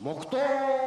黙禱。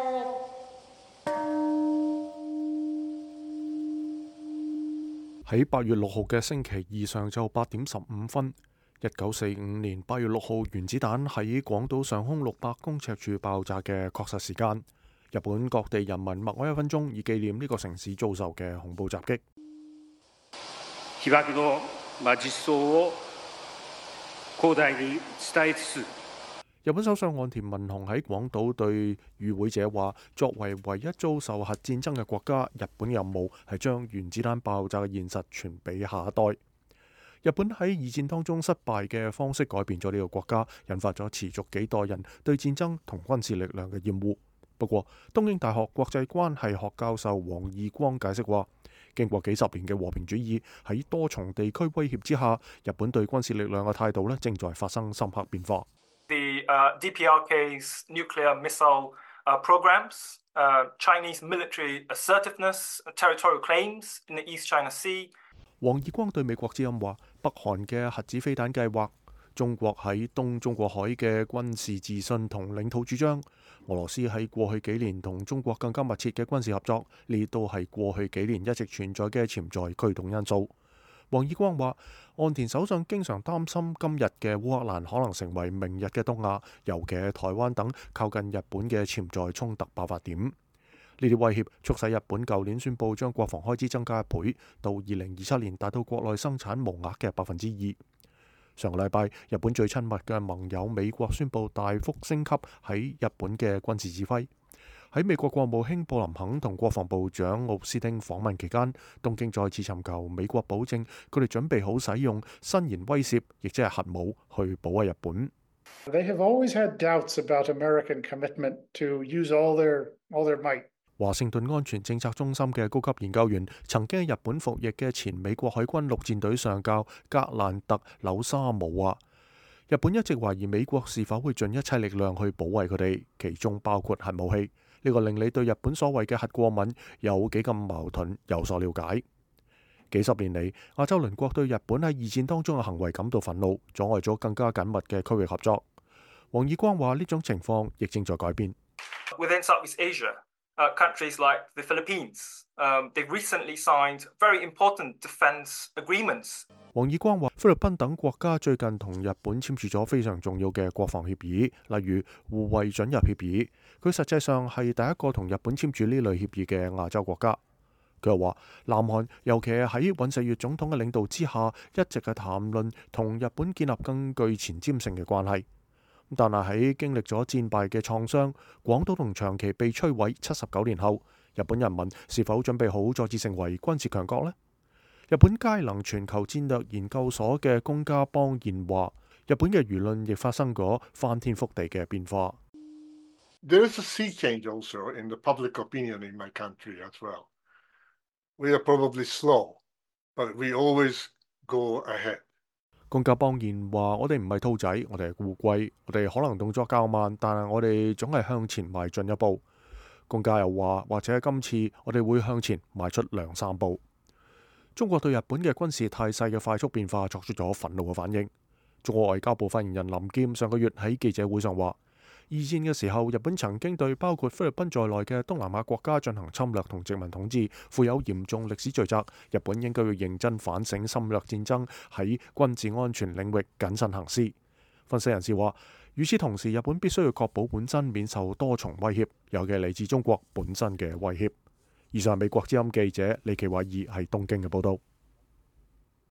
喺8月6號嘅星期二上晝8點15分，1945年8月6號原子彈喺廣島上空600公尺處爆炸嘅確實時間。日本各地人民默哀1分鐘，以紀念呢個城市遭受嘅恐怖襲擊。 被爆の実相を広大に伝えつつ。 日本首相岸田文雄喺廣島對與會者話：作為唯一遭受核戰爭嘅國家，日本任務係將原子彈爆炸嘅現實傳俾下一代。日本喺二戰當中失敗嘅方式改變咗呢個國家，引發咗持續幾代人對戰爭同軍事力量嘅厭惡。不過，東京大學國際關係學教授黃義光解釋話：經過幾十年嘅和平主義，喺多重地區威脅之下，日本對軍事力量嘅態度正在發生深刻變化。 The DPRK's nuclear missile programs, Chinese military assertiveness, territorial claims in the East China Sea。 黃義光對美國之音話：北韓嘅核子飛彈計劃、中國喺東中國海嘅軍事自信同領土主張、俄羅斯喺過去幾年同中國更加密切嘅軍事合作，呢都係過去幾年一直存在嘅潛在驅動因素。黃義光話：岸田首相經常擔心今日嘅烏克蘭可能成為明日嘅東亞，尤其係台灣等靠近日本嘅潛在衝突爆發點。呢啲威脅促使日本舊年宣布將國防開支增加1倍，到2027年達到國內生產毛額嘅2%。上個禮拜，日本最親密嘅盟友美國宣布大幅升級喺日本嘅軍事指揮。喺美國國務卿布林肯同國防部長奧斯汀訪問期間，東京再次尋求美國保證佢哋準備好使用伸延威懾，亦即係核武去保衛日本。 They have always had doubts about American commitment to use all their might。 華盛頓安全政策中心嘅高級研究員、曾經喺日本服役嘅前美國海軍陸戰隊上校格蘭特紐沙姆話：日本一直懷疑美國是否會盡一切力量去保衛佢哋，其中包括核武器。呢個令你對日本所謂嘅核過敏有幾咁矛盾有所了解。幾十年嚟，亞洲鄰國對日本喺二戰當中嘅行為感到憤怒，阻礙咗更加緊密嘅區域合作。黃義光話：呢種情況亦正在改變。 Within Southeast Asia, countries like the Philippines, they've recently signed very important defense agreements。 黃義光話：菲律賓等國家最近同日本簽署咗非常重要嘅國防協議，例如互惠准入協議。佢實際上係第一個同日本簽署呢類協議嘅亞洲國家。佢又話：南韓尤其係喺尹錫悅總統嘅領導之下，一直係談論同日本建立更具前瞻性嘅關係。但係喺經歷咗戰敗嘅創傷，廣島同長崎被摧毀79年後，日本人民是否準備好再次成為軍事強國呢？日本佳能全球戰略研究所嘅宮家邦彥話：日本嘅輿論亦發生咗翻天覆地嘅變化。 There is a sea change also in the public opinion in my country as well. We are probably slow, but we always go ahead. 宮家邦彥話：我哋唔係兔仔，我哋係烏龜，我哋可能動作較慢，但係我哋總係向前邁進一步。宮家又話：或者今次我哋會向前邁出2-3步。中國對日本嘅軍事態勢嘅快速變化作出咗憤怒嘅反應。中國外交部發言人林劍上個月喺記者會上話：二戰嘅時候，日本曾經對包括菲律賓在內嘅東南亞國家進行侵略同殖民統治，負有嚴重歷史罪責。日本應該要認真反省侵略戰爭喺軍事安全領域謹慎行事。分析人士話，與此同時，日本必須要確保本身免受多重威脅，尤其係嚟自中國本身嘅威脅。以上係美國之音記者李奇偉爾喺東京嘅報道。